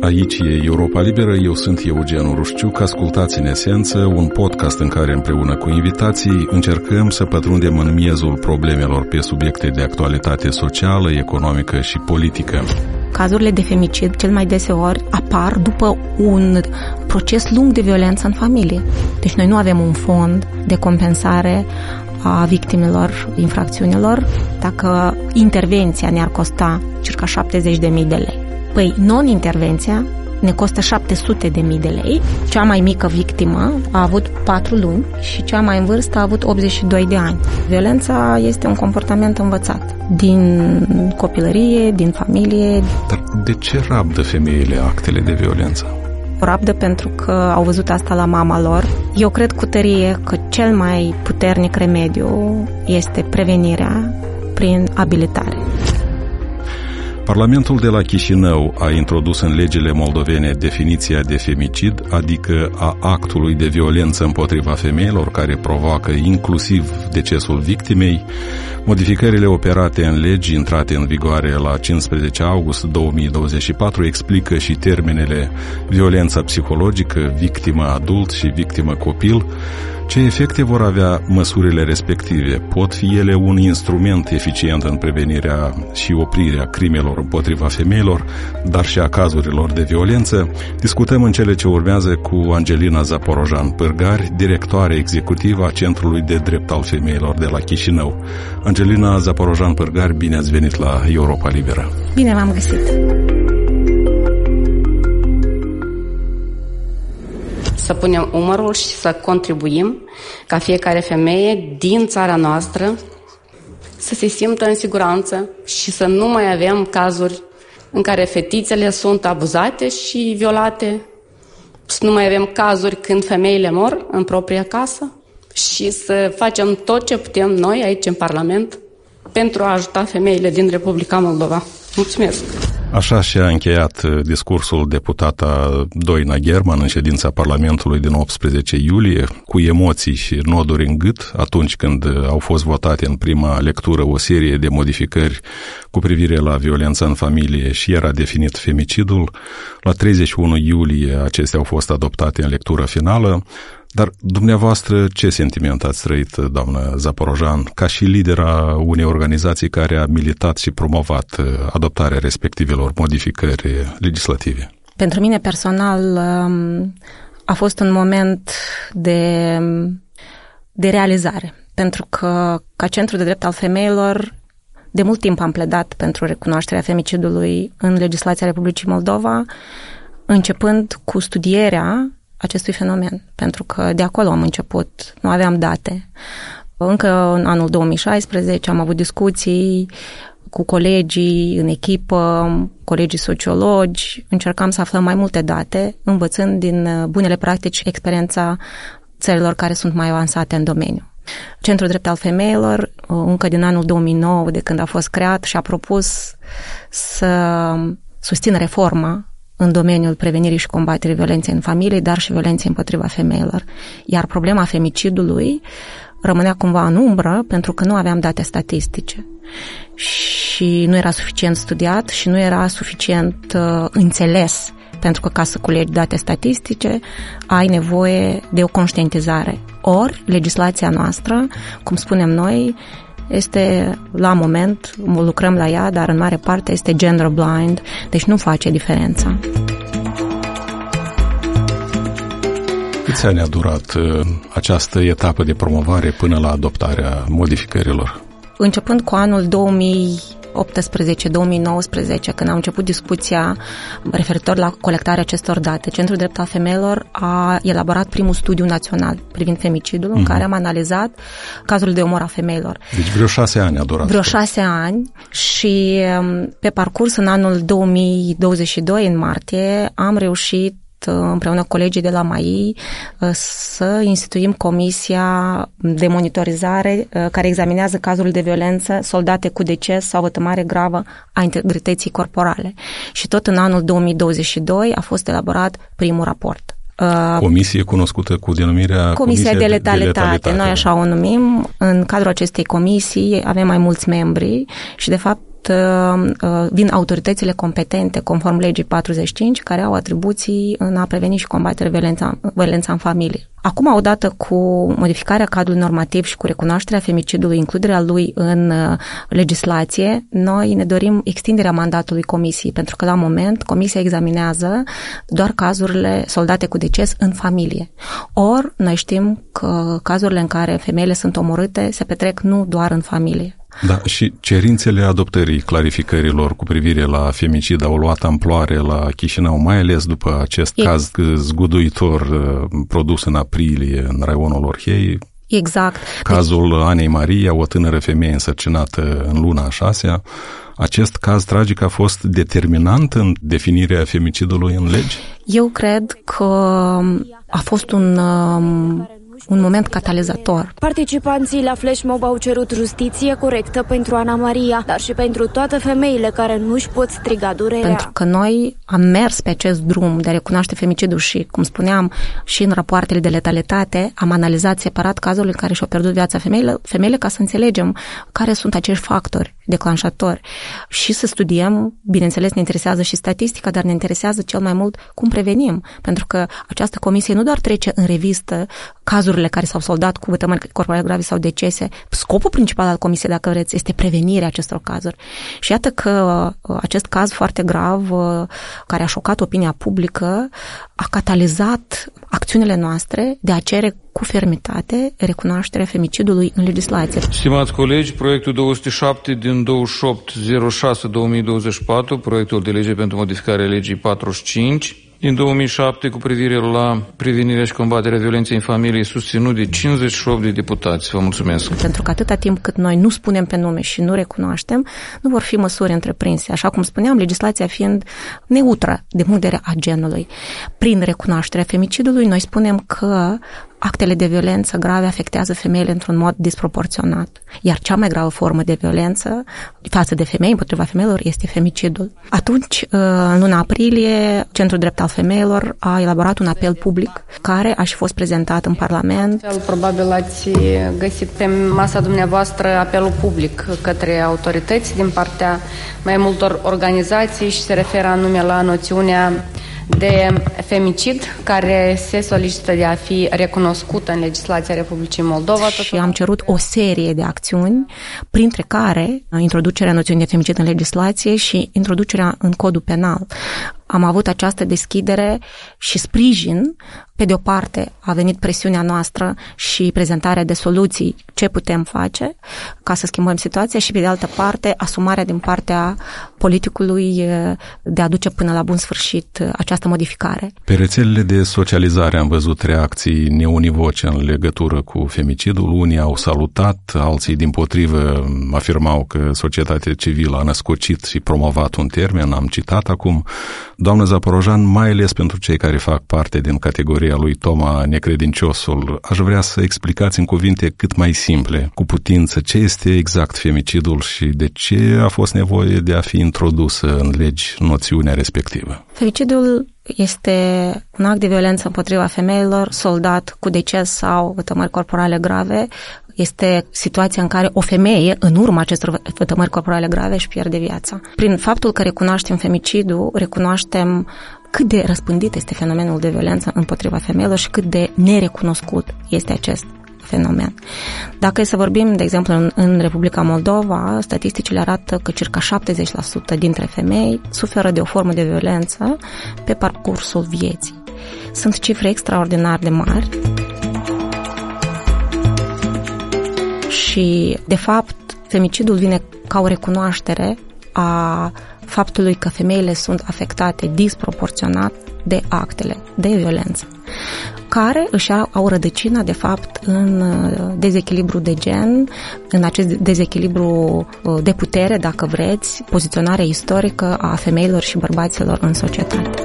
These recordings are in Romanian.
Aici e Europa Liberă, eu sunt Eugen Rușciuc, ascultați în esență un podcast în care împreună cu invitații încercăm să pătrundem în miezul problemelor pe subiecte de actualitate socială, economică și politică. Cazurile de femicid cel mai deseori apar după un proces lung de violență în familie. Deci noi nu avem un fond de compensare a victimelor infracțiunilor dacă intervenția ne-ar costa circa 70.000 de lei. Păi, non-intervenția ne costă 700.000 de lei. Cea mai mică victimă a avut 4 luni și cea mai în vârstă a avut 82 de ani. Violența este un comportament învățat din copilărie, din familie. Dar de ce rabdă femeile actele de violență? Rabdă pentru că au văzut asta la mama lor. Eu cred cu tărie că cel mai puternic remediu este prevenirea prin abilitare. Parlamentul de la Chișinău a introdus în legile moldovene definiția de femicid, adică a actului de violență împotriva femeilor care provoacă inclusiv decesul victimei. Modificările operate în legi intrate în vigoare la 15 august 2024 explică și termenele violența psihologică, victimă adult și victimă copil. Ce efecte vor avea măsurile respective? Pot fi ele un instrument eficient în prevenirea și oprirea crimelor împotriva femeilor, dar și a cazurilor de violență? Discutăm în cele ce urmează cu Angelina Zaporojan-Pârgari, directoare executivă a Centrului de Drept al Femeilor de la Chișinău. Angelina Zaporojan-Pârgari, bine ați venit la Europa Liberă! Bine v-am găsit! Să punem umărul și să contribuim ca fiecare femeie din țara noastră să se simtă în siguranță și să nu mai avem cazuri în care fetițele sunt abuzate și violate, să nu mai avem cazuri când femeile mor în propria casă și să facem tot ce putem noi aici în Parlament pentru a ajuta femeile din Republica Moldova. Mulțumesc! Așa și-a încheiat discursul deputata Doina German în ședința Parlamentului din 18 iulie, cu emoții și noduri în gât, atunci când au fost votate în prima lectură o serie de modificări cu privire la violența în familie și era definit femicidul. La 31 iulie acestea au fost adoptate în lectură finală. Dar dumneavoastră ce sentiment ați trăit, doamnă Zaporojan, ca și lidera unei organizații care a militat și promovat adoptarea respectivelor modificări legislative? Pentru mine personal a fost un moment de realizare, pentru că ca Centru de Drept al Femeilor de mult timp am pledat pentru recunoașterea femicidului în legislația Republicii Moldova, începând cu studierea acestui fenomen, pentru că de acolo am început, nu aveam date. Încă în anul 2016 am avut discuții cu colegii în echipă, colegii sociologi, încercam să aflăm mai multe date, învățând din bunele practici experiența țărilor care sunt mai avansate în domeniu. Centrul Drept al Femeilor, încă din anul 2009, de când a fost creat, și-a propus să susțină reforma în domeniul prevenirii și combaterii violenței în familie, dar și violenței împotriva femeilor. Iar problema femicidului rămânea cumva în umbră pentru că nu aveam date statistice. Și nu era suficient studiat și nu era suficient înțeles, pentru că ca să culegi date statistice ai nevoie de o conștientizare. Ori, legislația noastră, cum spunem noi, este, la moment, lucrăm la ea, dar în mare parte este gender blind, deci nu face diferența. Câți ani a durat această etapă de promovare până la adoptarea modificărilor? Începând cu anul 2018-2019, când a început discuția referitor la colectarea acestor date, Centrul Drept al Femeilor a elaborat primul studiu național privind femicidul, în care am analizat cazurile de omor a femeilor. Deci vreo 6 ani a durat. Vreo 6 ani și pe parcurs în anul 2022, în martie, am reușit împreună cu colegii de la MAI să instituim comisia de monitorizare care examinează cazurile de violență soldate cu deces sau vătămare gravă a integrității corporale. Și tot în anul 2022 a fost elaborat primul raport. Comisie cunoscută cu denumirea Comisia de letalitate. Noi așa o numim. În cadrul acestei comisii avem mai mulți membri și, de fapt, vin autoritățile competente conform legii 45, care au atribuții în a preveni și combate violența în familie. Acum, odată cu modificarea cadrului normativ și cu recunoașterea femicidului, includerea lui în legislație, noi ne dorim extinderea mandatului comisiei, pentru că la moment comisia examinează doar cazurile soldate cu deces în familie. Ori noi știm că cazurile în care femeile sunt omorâte se petrec nu doar în familie. Da, și cerințele adoptării clarificărilor cu privire la femicid au luat amploare la Chișinău, mai ales după acest caz zguduitor produs în aprilie în raionul Orhei. Exact. Cazul Anei Maria, o tânără femeie însărcinată în luna a 6-a. Acest caz tragic a fost determinant în definirea femicidului în legi? Eu cred că a fost un moment catalizator. Participanții la flash mob au cerut justiție corectă pentru Ana Maria, dar și pentru toate femeile care nu își pot striga durerea. Pentru că noi am mers pe acest drum de a recunoaște femicidul și, cum spuneam, și în rapoartele de letalitate, am analizat separat cazurile în care și-au pierdut viața femeile ca să înțelegem care sunt acești factori declanșatori și să studiem, bineînțeles ne interesează și statistica, dar ne interesează cel mai mult cum prevenim, pentru că această comisie nu doar trece în revistă cazurile care s-au soldat cu vătămări corporale grave sau decese. Scopul principal al comisiei, dacă vreți, este prevenirea acestor cazuri. Și iată că acest caz foarte grav, care a șocat opinia publică, a catalizat acțiunile noastre de a cere cu fermitate recunoașterea femicidului în legislație. Stimați colegi, proiectul 207 din 28/06/2024, proiectul de lege pentru modificarea legii 45 din 2007 cu privire la prevenirea și combaterea violenței în familie, susținut de 58 de deputați. Vă mulțumesc. Pentru că atâta timp cât noi nu spunem pe nume și nu recunoaștem, nu vor fi măsuri întreprinse. Așa cum spuneam, legislația fiind neutră de punct de vedere a genului. Prin recunoașterea femicidului, noi spunem că actele de violență grave afectează femeile într-un mod disproporționat. Iar cea mai gravă formă de violență față de femei, împotriva femeilor, este femicidul. Atunci, în luna aprilie, Centrul Drept al Femeilor a elaborat un apel public care a și fost prezentat în Parlament. Probabil ați găsit pe masa dumneavoastră apelul public către autorități din partea mai multor organizații și se referă anume la noțiunea de femicid care se solicită de a fi recunoscută în legislația Republicii Moldova. Și am cerut o serie de acțiuni, printre care introducerea noțiunii de femicid în legislație și introducerea în codul penal. Am avut această deschidere și sprijin. Pe de o parte a venit presiunea noastră și prezentarea de soluții ce putem face ca să schimbăm situația și pe de altă parte asumarea din partea politicului de a duce până la bun sfârșit această modificare. Pe rețelele de socializare am văzut reacții neunivoce în legătură cu femicidul. Unii au salutat, alții dimpotrivă afirmau că societatea civilă a născocit și promovat un termen, am citat acum. Doamnă Zaporojan, mai ales pentru cei care fac parte din categoria lui Toma Necredinciosul, aș vrea să explicați în cuvinte cât mai simple, cu putință, ce este exact femicidul și de ce a fost nevoie de a fi introdusă în legi noțiunea respectivă. Femicidul este un act de violență împotriva femeilor, soldat cu deces sau vătămări corporale grave. Este situația în care o femeie, în urma acestor vătămări corporale grave, își pierde viața. Prin faptul că recunoaștem femicidul, recunoaștem cât de răspândit este fenomenul de violență împotriva femeilor și cât de nerecunoscut este acest fenomen. Dacă e să vorbim, de exemplu, în Republica Moldova, statisticile arată că circa 70% dintre femei suferă de o formă de violență pe parcursul vieții. Sunt cifre extraordinar de mari și, de fapt, femicidul vine ca o recunoaștere a faptului că femeile sunt afectate disproporționat de actele de violență, care își au rădăcina, de fapt, în dezechilibru de gen, în acest dezechilibru de putere, dacă vreți, poziționarea istorică a femeilor și bărbaților în societate.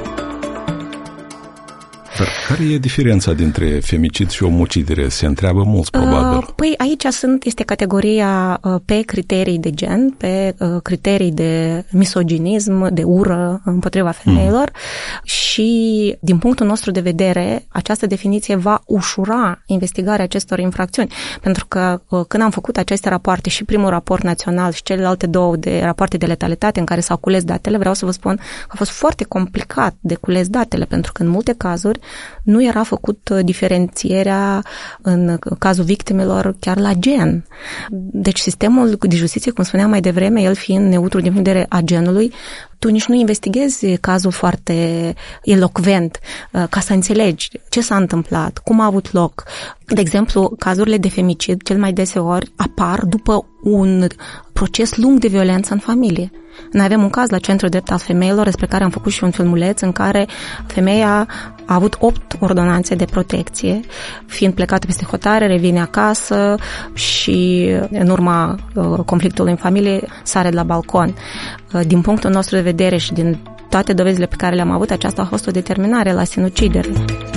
Dar care e diferența dintre femicid și omucidere? Se întreabă mulți, probabil. Păi aici este categoria pe criterii de gen, pe criterii de misoginism, de ură împotriva femeilor și, din punctul nostru de vedere, această definiție va ușura investigarea acestor infracțiuni. Pentru că când am făcut aceste rapoarte, și primul raport național și celelalte două de rapoarte de letalitate în care s-au cules datele, vreau să vă spun că a fost foarte complicat de cules datele, pentru că în multe cazuri nu era făcut diferențierea în cazul victimelor chiar la gen. Deci sistemul de justiție, cum spuneam mai devreme, el fiind neutru din punct de vedere a genului, tu nici nu investighezi cazul foarte elocvent ca să înțelegi ce s-a întâmplat, cum a avut loc. De exemplu, cazurile de femicid cel mai deseori apar după un proces lung de violență în familie. Noi avem un caz la Centrul Drept al Femeilor, despre care am făcut și un filmuleț, în care femeia a avut 8 ordonanțe de protecție, fiind plecată peste hotare, revine acasă și în urma conflictului în familie sare de la balcon. Din punctul nostru de vedere și din toate dovezile pe care le-am avut, aceasta a fost o determinare la sinucidere.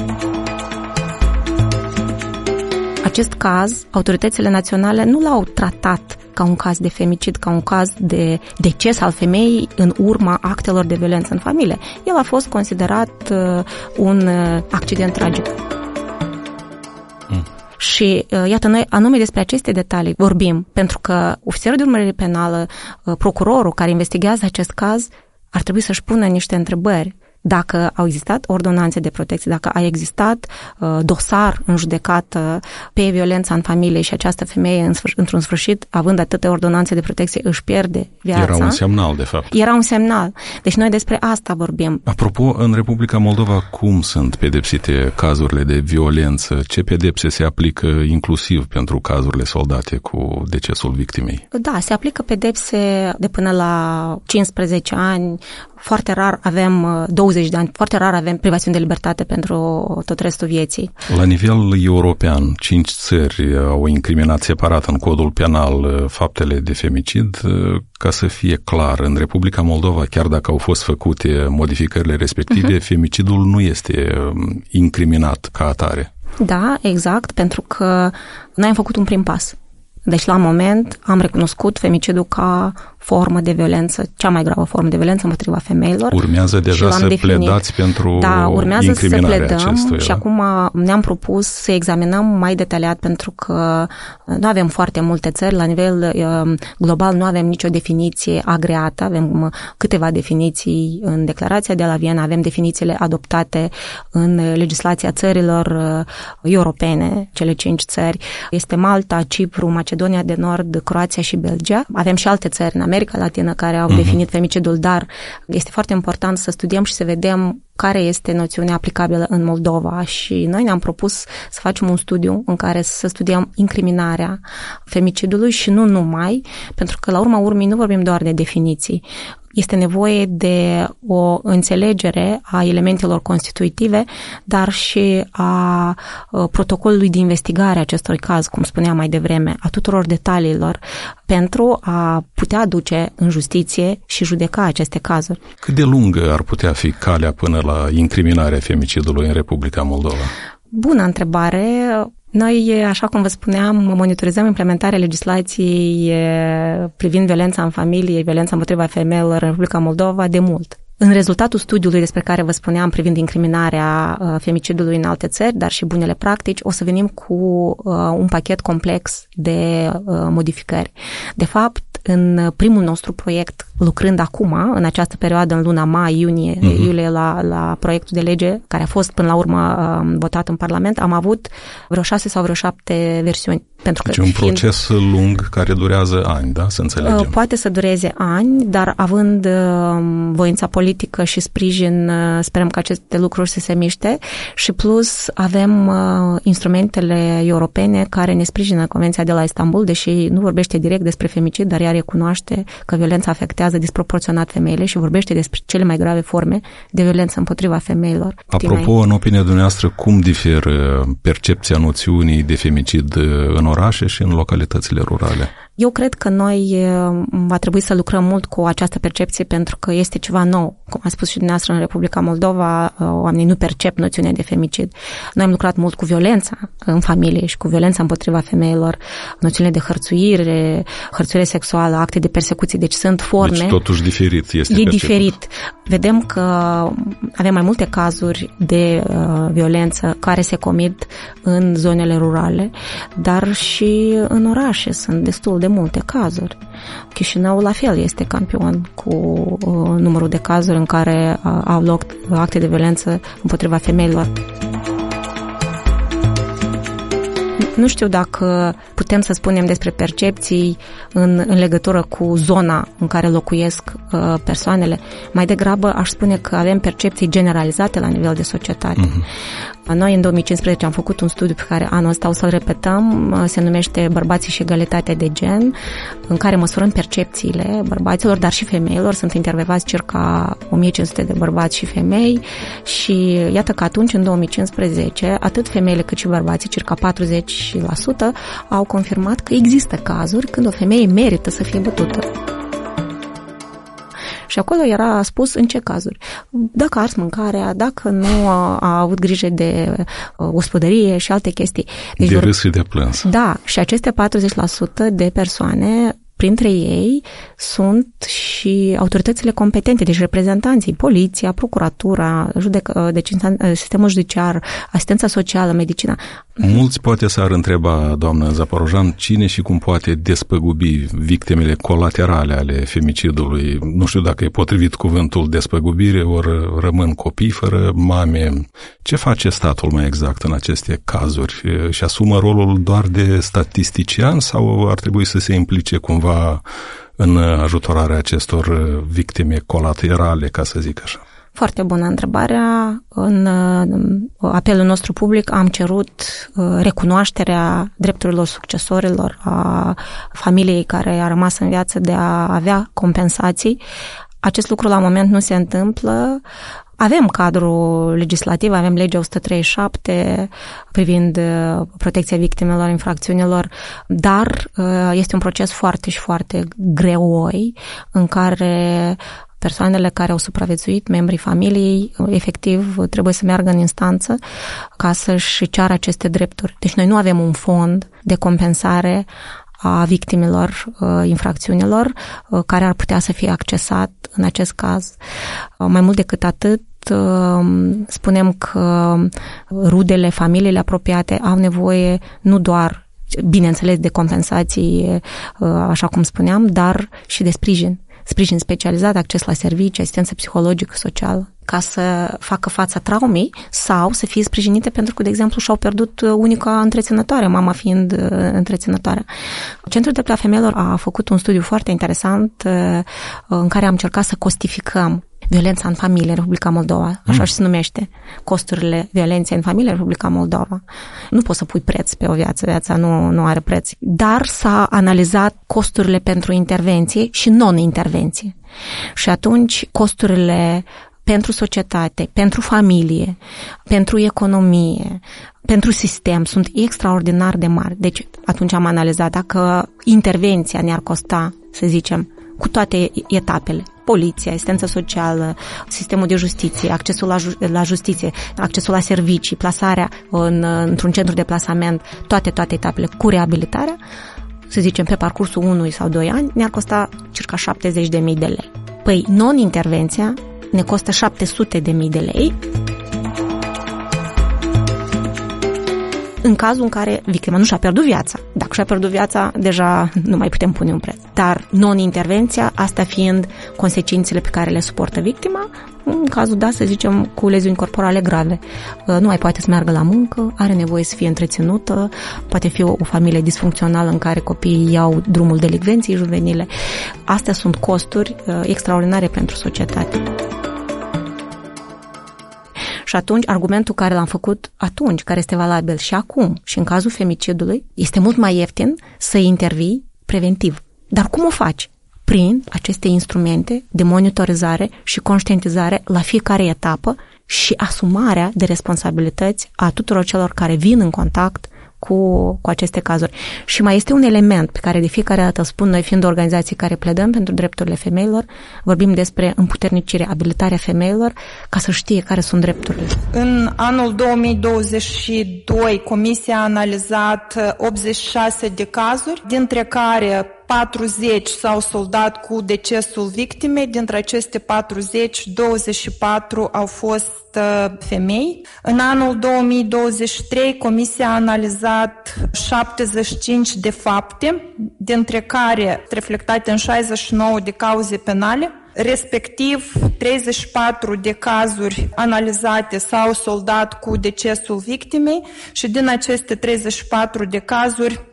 Acest caz, autoritățile naționale nu l-au tratat ca un caz de femicid, ca un caz de deces al femeii în urma actelor de violență în familie. El a fost considerat un accident tragic. Și iată, noi anume despre aceste detalii vorbim, pentru că ofițerul de urmărire penală, procurorul care investigează acest caz, ar trebui să-și pună niște întrebări. Dacă au existat ordonanțe de protecție, dacă a existat dosar în judecată pe violența în familie și această femeie, într-un sfârșit, având atâtea ordonanțe de protecție, își pierde viața. Era un semnal, de fapt. Era un semnal. Deci noi despre asta vorbim. Apropo, în Republica Moldova, cum sunt pedepsite cazurile de violență? Ce pedepse se aplică inclusiv pentru cazurile soldate cu decesul victimei? Da, se aplică pedepse de până la 15 ani. Foarte rar avem 20 de ani, foarte rar avem privațiuni de libertate pentru tot restul vieții. La nivel european, 5 țări au incriminat separat în codul penal faptele de femicid. Ca să fie clar, în Republica Moldova, chiar dacă au fost făcute modificările respective, femicidul nu este incriminat ca atare. Da, exact, pentru că noi am făcut un prim pas. Deci, la moment, am recunoscut femicidul ca formă de violență, cea mai gravă formă de violență împotriva femeilor. Urmează deja să pledați pentru urmează să pledăm acestuia. Și acum ne-am propus să examinăm mai detaliat, pentru că nu avem foarte multe țări, la nivel global nu avem nicio definiție agreată, avem câteva definiții în declarația de la Viena, avem definițiile adoptate în legislația țărilor europene, cele 5 țări. Este Malta, Cipru, Macedonia de Nord, Croația și Belgia. Avem și alte țări în America Latină care au definit femicidul, dar este foarte important să studiem și să vedem care este noțiunea aplicabilă în Moldova și noi ne-am propus să facem un studiu în care să studiem incriminarea femicidului și nu numai, pentru că la urma urmei nu vorbim doar de definiții. Este nevoie de o înțelegere a elementelor constitutive, dar și a protocolului de investigare a acestui caz, cum spuneam mai devreme, a tuturor detaliilor, pentru a putea aduce în justiție și judeca aceste cazuri. Cât de lungă ar putea fi calea până la incriminarea femicidului în Republica Moldova? Bună întrebare! Noi, așa cum vă spuneam, monitorizăm implementarea legislației privind violența în familie, violența împotriva femeilor în Republica Moldova de mult. În rezultatul studiului despre care vă spuneam privind incriminarea femicidului în alte țări, dar și bunele practici, o să venim cu un pachet complex de modificări. De fapt, în primul nostru proiect, lucrând acum, în această perioadă, în luna mai, iunie, iulie, la proiectul de lege, care a fost până la urmă votat în Parlament, am avut vreo 6 sau vreo 7 versiuni. Pentru că deci un proces lung care durează ani, da? Să înțelegem. Poate să dureze ani, dar având voința politică și sprijin, sperăm că aceste lucruri să se miște și plus avem instrumentele europene care ne sprijină Convenția de la Istanbul, deși nu vorbește direct despre femicid, dar ea recunoaște că violența afectează disproporționat femeile și vorbește despre cele mai grave forme de violență împotriva femeilor. Apropo, în opinia dumneavoastră, cum diferă percepția noțiunii de femicid în orașe și în localitățile rurale? Eu cred că noi va trebui să lucrăm mult cu această percepție pentru că este ceva nou. Cum a spus și dumneavoastră, în Republica Moldova, oamenii nu percep noțiunea de femicid. Noi am lucrat mult cu violența în familie și cu violența împotriva femeilor, noțiunile de hărțuire sexuală, acte de persecuție, deci sunt forme. Deci totuși diferit este perceput. Diferit. Vedem că avem mai multe cazuri de violență care se comit în zonele rurale, dar și în orașe sunt destul de multe cazuri. Chișinău la fel este campion cu numărul de cazuri în care au loc acte de violență împotriva femeilor. Nu știu dacă putem să spunem despre percepții în legătură cu zona în care locuiesc persoanele. Mai degrabă aș spune că avem percepții generalizate la nivel de societate. Noi în 2015 am făcut un studiu pe care anul ăsta o să-l repetăm, se numește Bărbații și egalitatea de gen, în care măsurăm percepțiile bărbaților, dar și femeilor. Sunt intervievați circa 1500 de bărbați și femei și iată că atunci, în 2015, atât femeile cât și bărbații, circa 40%, au confirmat că există cazuri când o femeie merită să fie bătută. Și acolo era spus în ce cazuri. Dacă a ars mâncarea, dacă nu a avut grijă de gospodărie și alte chestii. Deci de râs și de plâns. Da, și aceste 40% de persoane, printre ei sunt și autoritățile competente, deci reprezentanții, poliția, procuratura, deci sistemul judiciar, asistența socială, medicina. Mulți poate s-ar întreba, doamnă Zaporojan, cine și cum poate despăgubi victimele colaterale ale femicidului. Nu știu dacă e potrivit cuvântul despăgubire, ori rămân copii fără mame. Ce face statul mai exact în aceste cazuri? Și asumă rolul doar de statistician sau ar trebui să se implice cumva în ajutorarea acestor victime colaterale, ca să zic așa? Foarte bună întrebarea. În apelul nostru public am cerut recunoașterea drepturilor succesorilor a familiei care a rămas în viață de a avea compensații. Acest lucru la moment nu se întâmplă. Avem cadrul legislativ, avem legea 137 privind protecția victimelor infracțiunilor, dar este un proces foarte și foarte greoi în care persoanele care au supraviețuit, membrii familiei, efectiv trebuie să meargă în instanță ca să-și ceară aceste drepturi. Deci noi nu avem un fond de compensare a victimelor infracțiunilor care ar putea să fie accesat în acest caz. Mai mult decât atât, spunem că rudele, familiile apropiate au nevoie nu doar, bineînțeles, de compensații, așa cum spuneam, dar și de sprijin specializat, acces la servicii, asistență psihologică, socială, ca să facă fața traumei sau să fie sprijinite pentru că, de exemplu, și-au pierdut unica întreținătoare, mama fiind întreținătoarea. Centrul Dreptul Femeilor a făcut un studiu foarte interesant în care am încercat să costificăm violența în familie în Republica Moldova, așa și se numește, costurile violenței în familie în Republica Moldova. Nu poți să pui preț pe o viața nu are preț, dar s-a analizat costurile pentru intervenție și non-intervenție. Și atunci costurile pentru societate, pentru familie, pentru economie, pentru sistem sunt extraordinar de mari. Deci atunci am analizat dacă intervenția ne-ar costa, să zicem, cu toate etapele, poliția, asistență socială, sistemul de justiție, accesul la justiție, accesul la servicii, plasarea într-un centru de plasament, toate etapele cu reabilitarea, să zicem, pe parcursul 1 sau 2 ani, ne-ar costa circa 70.000 de lei. Păi, non-intervenția ne costă 700.000 de lei, în cazul în care victima nu și-a pierdut viața. Dacă și-a pierdut viața, deja nu mai putem pune un preț. Dar non-intervenția, asta fiind consecințele pe care le suportă victima, în cazul, da, să zicem, cu leziuni corporale grave. Nu mai poate să meargă la muncă, are nevoie să fie întreținută, poate fi o familie disfuncțională în care copiii iau drumul delicvenței juvenile. Astea sunt costuri extraordinare pentru societate. Și atunci, argumentul care l-am făcut atunci, care este valabil și acum, și în cazul femicidului, este mult mai ieftin să intervii preventiv. Dar cum o faci? Prin aceste instrumente de monitorizare și conștientizare la fiecare etapă și asumarea de responsabilități a tuturor celor care vin în contact cu aceste cazuri. Și mai este un element pe care de fiecare dată spun noi, fiind organizații care pledăm pentru drepturile femeilor, vorbim despre împuternicirea, abilitarea femeilor ca să știe care sunt drepturile. În anul 2022, Comisia a analizat 86 de cazuri, dintre care 40 s-au soldat cu decesul victimei, dintre aceste 40, 24 au fost femei. În anul 2023, Comisia a analizat 75 de fapte, dintre care reflectate în 69 de cauze penale, respectiv 34 de cazuri analizate s-au soldat cu decesul victimei și din aceste 34 de cazuri,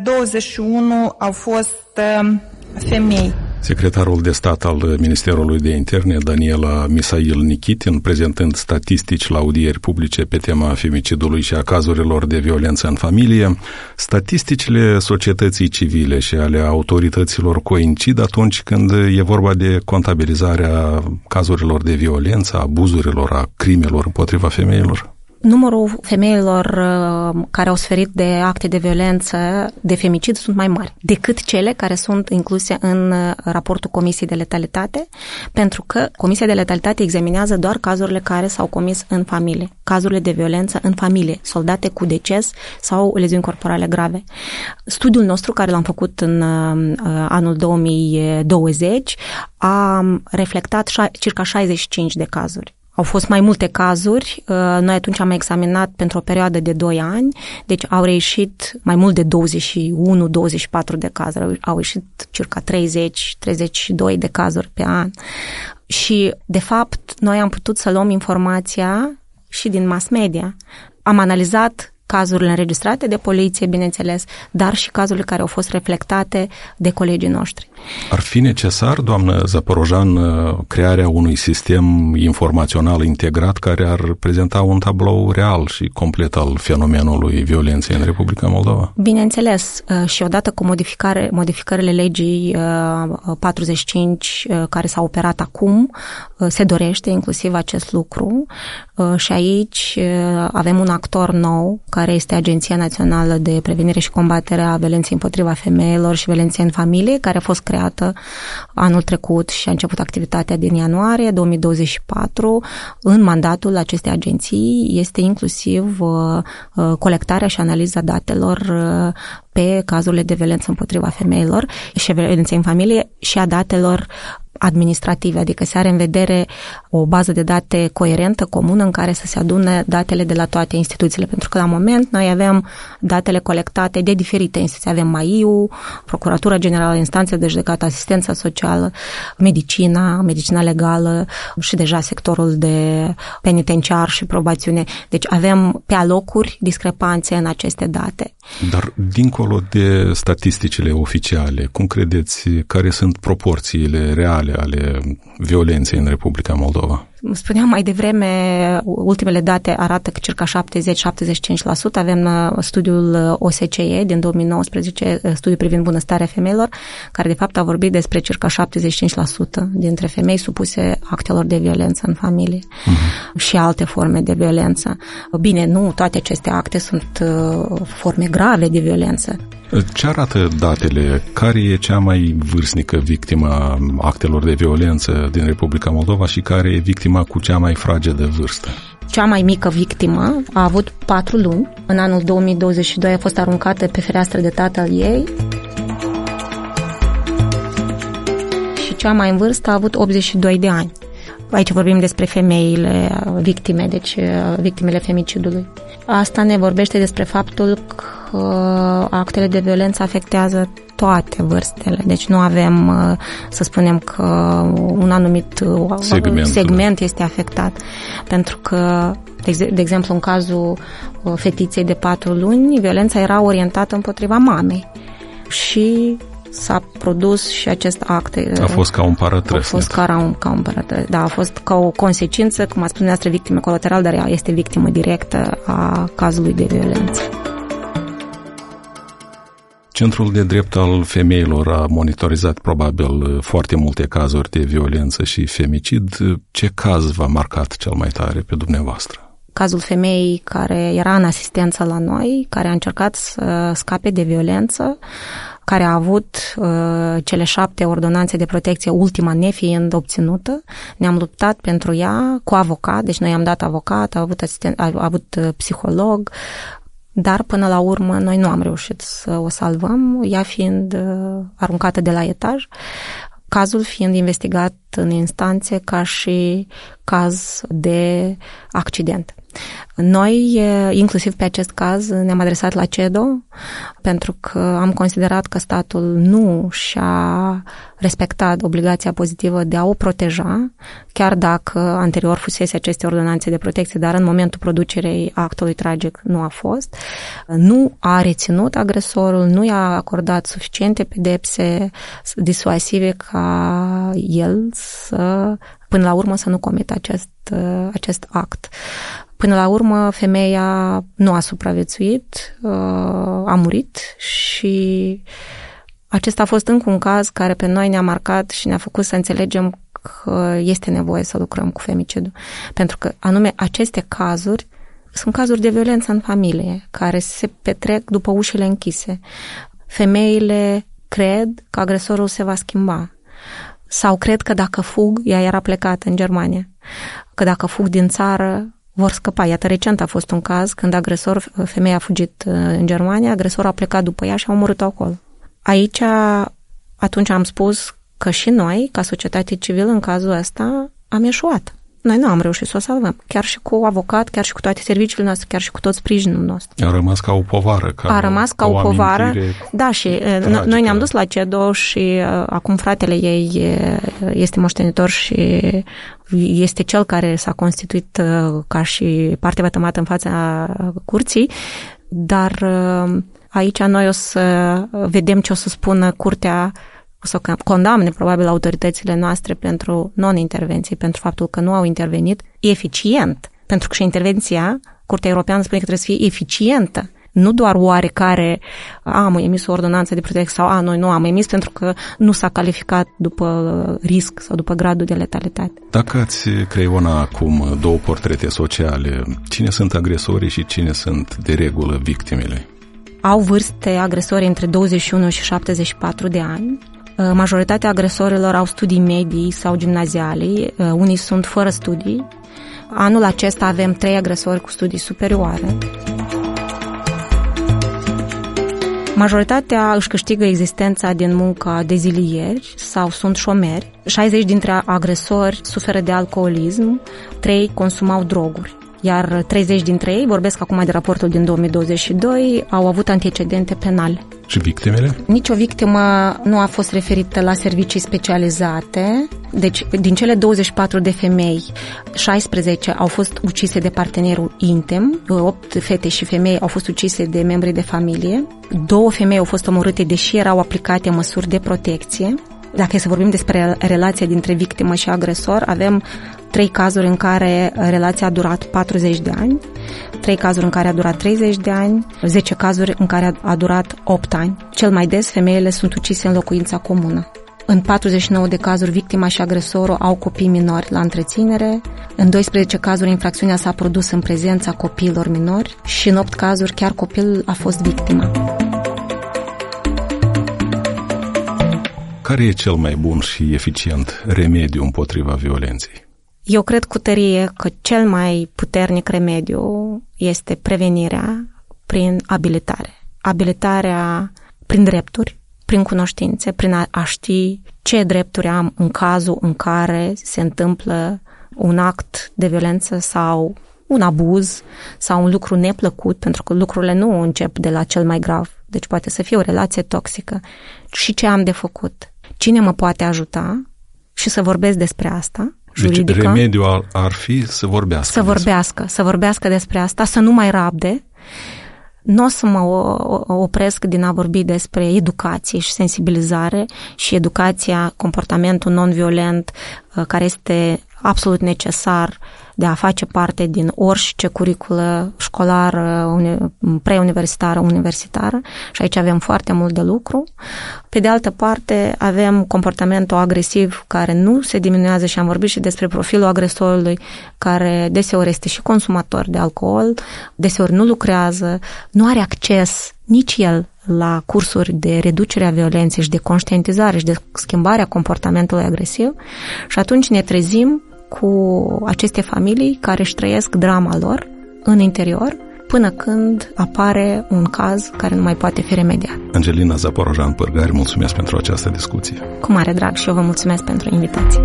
21 au fost femei. Secretarul de stat al Ministerului de Interne, Daniela Misail Nichitin, prezentând statistici la audieri publice pe tema femicidului și a cazurilor de violență în familie, statisticile societății civile și ale autorităților coincid atunci când e vorba de contabilizarea cazurilor de violență, abuzurilor, a crimelor împotriva femeilor. Numărul femeilor care au suferit de acte de violență, de femicid, sunt mai mari decât cele care sunt incluse în raportul Comisiei de Letalitate, pentru că Comisia de Letalitate examinează doar cazurile care s-au comis în familie, cazurile de violență în familie, soldate cu deces sau leziuni corporale grave. Studiul nostru, care l-am făcut în anul 2020, a reflectat circa 65 de cazuri. Au fost mai multe cazuri, noi atunci am examinat pentru o perioadă de 2 ani, deci au reieșit mai mult de 21-24 de cazuri, au ieșit circa 30-32 de cazuri pe an. Și, de fapt, noi am putut să luăm informația și din mass media. Am analizat cazurile înregistrate de poliție, bineînțeles, dar și cazurile care au fost reflectate de colegii noștri. Ar fi necesar, doamnă Zaporojan, crearea unui sistem informațional integrat care ar prezenta un tablou real și complet al fenomenului violenței în Republica Moldova? Bineînțeles, și odată cu modificările legii 45 care s-au operat acum, se dorește inclusiv acest lucru și aici avem un actor nou, care este Agenția Națională de Prevenire și Combatere a Violenței împotriva femeilor și violenței în familie, care a fost creată anul trecut și a început activitatea din ianuarie 2024. În mandatul acestei agenții este inclusiv colectarea și analiza datelor pe cazurile de violență împotriva femeilor și violenței în familie și a datelor administrative, adică se are în vedere o bază de date coerentă, comună, în care să se adune datele de la toate instituțiile, pentru că la moment noi avem datele colectate de diferite instituții. Avem MAIU, Procuratura Generală, Instanțe de Judecată, Asistența Socială, Medicina Legală și deja sectorul de penitenciar și probațiune. Deci avem pe alocuri discrepanțe în aceste date. Dar dincolo de statisticile oficiale, cum credeți, care sunt proporțiile reale ale violenței în Republica Moldova? Spuneam mai devreme, ultimele date arată că circa 70-75%. Avem studiul OSCE din 2019, studiul privind bunăstarea femeilor, care de fapt a vorbit despre circa 75% dintre femei supuse actelor de violență în familie și alte forme de violență. Bine, nu toate aceste acte sunt forme grave de violență. Ce arată datele? Care e cea mai vârstnică victimă a actelor de violență din Republica Moldova și care e victima cu cea mai fragedă vârstă? Cea mai mică victimă a avut 4 luni. În anul 2022 a fost aruncată pe fereastră de tatăl ei. Și cea mai în vârstă a avut 82 de ani. Aici vorbim despre femeile victime, deci victimele femicidului. Asta ne vorbește despre faptul că actele de violență afectează toate vârstele. Deci nu avem, să spunem că un anumit segment este afectat. Pentru că, de exemplu, în cazul fetiței de 4 luni, violența era orientată împotriva mamei. Și s-a produs și acest act. A fost ca un parătrăsnet. A fost ca un parătrăsnet. Da, a fost ca o consecință, cum a spus dumneavoastră, victimă colateral, dar ea este victimă directă a cazului de violență. Centrul de Drept al Femeilor a monitorizat probabil foarte multe cazuri de violență și femicid. Ce caz v-a marcat cel mai tare pe dumneavoastră? cazul femeii care era în asistență la noi, care a încercat să scape de violență, care a avut cele 7 ordonanțe de protecție, ultima nefiind obținută. Ne-am luptat pentru ea cu avocat, deci noi am dat avocat, a avut psiholog, dar până la urmă noi nu am reușit să o salvăm, ea fiind aruncată de la etaj, cazul fiind investigat în instanțe ca și caz de accident. Noi, inclusiv pe acest caz, ne-am adresat la CEDO pentru că am considerat că statul nu și-a respectat obligația pozitivă de a o proteja, chiar dacă anterior fusese aceste ordonanțe de protecție, dar în momentul producerii actului tragic nu a fost. Nu a reținut agresorul, nu i-a acordat suficiente pedepse disuasive ca el până la urmă să nu comită acest act. Până la urmă, femeia nu a supraviețuit, a murit și acesta a fost încă un caz care pe noi ne-a marcat și ne-a făcut să înțelegem că este nevoie să lucrăm cu femicidul. Pentru că anume aceste cazuri sunt cazuri de violență în familie, care se petrec după ușile închise. Femeile cred că agresorul se va schimba. Sau cred că dacă fug, ea era plecată în Germania, că dacă fug din țară, vor scăpa. Iată, recent a fost un caz când femeia a fugit în Germania, agresorul a plecat după ea și a omorât-o acolo. Aici, atunci am spus că și noi, ca societate civilă, în cazul ăsta, am eșuat. Noi nu am reușit să o salvăm. Chiar și cu avocat, chiar și cu toate serviciile noastre, chiar și cu tot sprijinul nostru. A rămas ca o povară. A rămas ca o povară. Da, și noi ne-am dus la CEDO și acum fratele ei este moștenitor și este cel care s-a constituit ca și parte vătămată în fața curții, dar aici noi o să vedem ce o să spună curtea, o să condamne probabil autoritățile noastre pentru non-intervenție, pentru faptul că nu au intervenit eficient. Pentru că și intervenția, Curtea Europeană spune că trebuie să fie eficientă. Nu doar oarecare, am emis o ordonanță de protecție sau noi nu am emis pentru că nu s-a calificat după risc sau după gradul de letalitate. Dacă ați creiona acum 2 portrete sociale, cine sunt agresorii și cine sunt de regulă victimele? Au vârste agresori între 21 și 74 de ani. Majoritatea agresorilor au studii medii sau gimnaziale, unii sunt fără studii. Anul acesta avem 3 agresori cu studii superioare. Majoritatea își câștigă existența din munca de zilieri sau sunt șomeri. 60 dintre agresori suferă de alcoolism, 3 consumau droguri. Iar 30 dintre ei, vorbesc acum de raportul din 2022, au avut antecedente penale. Și victimele? Nici o victimă nu a fost referită la servicii specializate. Deci, din cele 24 de femei, 16 au fost ucise de partenerul intim, 8 fete și femei au fost ucise de membri de familie, 2 femei au fost omorâte deși erau aplicate măsuri de protecție. Dacă e să vorbim despre relația dintre victimă și agresor, avem 3 cazuri în care relația a durat 40 de ani, 3 cazuri în care a durat 30 de ani, 10 cazuri în care a durat 8 ani. Cel mai des, femeile sunt ucise în locuința comună. În 49 de cazuri, victima și agresorul au copii minori la întreținere. În 12 cazuri, infracțiunea s-a produs în prezența copiilor minori și în 8 cazuri, chiar copilul a fost victima. Care e cel mai bun și eficient remediu împotriva violenței? Eu cred cu tărie că cel mai puternic remediu este prevenirea prin abilitare. Abilitarea prin drepturi, prin cunoștințe, prin a ști ce drepturi am în cazul în care se întâmplă un act de violență sau un abuz sau un lucru neplăcut, pentru că lucrurile nu încep de la cel mai grav. Deci poate să fie o relație toxică. Și ce am de făcut? Cine mă poate ajuta? Și să vorbesc despre asta. Juridică. Deci remediul ar fi să vorbească. Să vorbească despre asta, să nu mai rabde. Nu o să mă opresc din a vorbi despre educație și sensibilizare și educația, comportamentul non-violent, care este absolut necesar de a face parte din orice curiculă școlară, preuniversitară, universitară și aici avem foarte mult de lucru. Pe de altă parte, avem comportamentul agresiv care nu se diminuează și am vorbit și despre profilul agresorului, care deseori este și consumator de alcool, deseori nu lucrează, nu are acces nici el la cursuri de reducere a violenței și de conștientizare și de schimbarea comportamentului agresiv și atunci ne trezim cu aceste familii care își trăiesc drama lor în interior până când apare un caz care nu mai poate fi remediat. Angelina Zaporojan Pârgari, mulțumesc pentru această discuție. Cu mare drag și eu vă mulțumesc pentru invitație.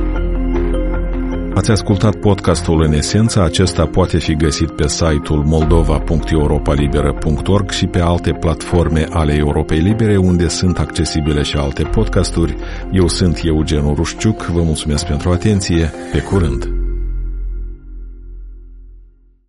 Ați ascultat podcastul în esență, acesta poate fi găsit pe site-ul moldova.europalibera.org și pe alte platforme ale Europei Libere, unde sunt accesibile și alte podcasturi. Eu sunt Eugen Urușciuc, vă mulțumesc pentru atenție, pe curând!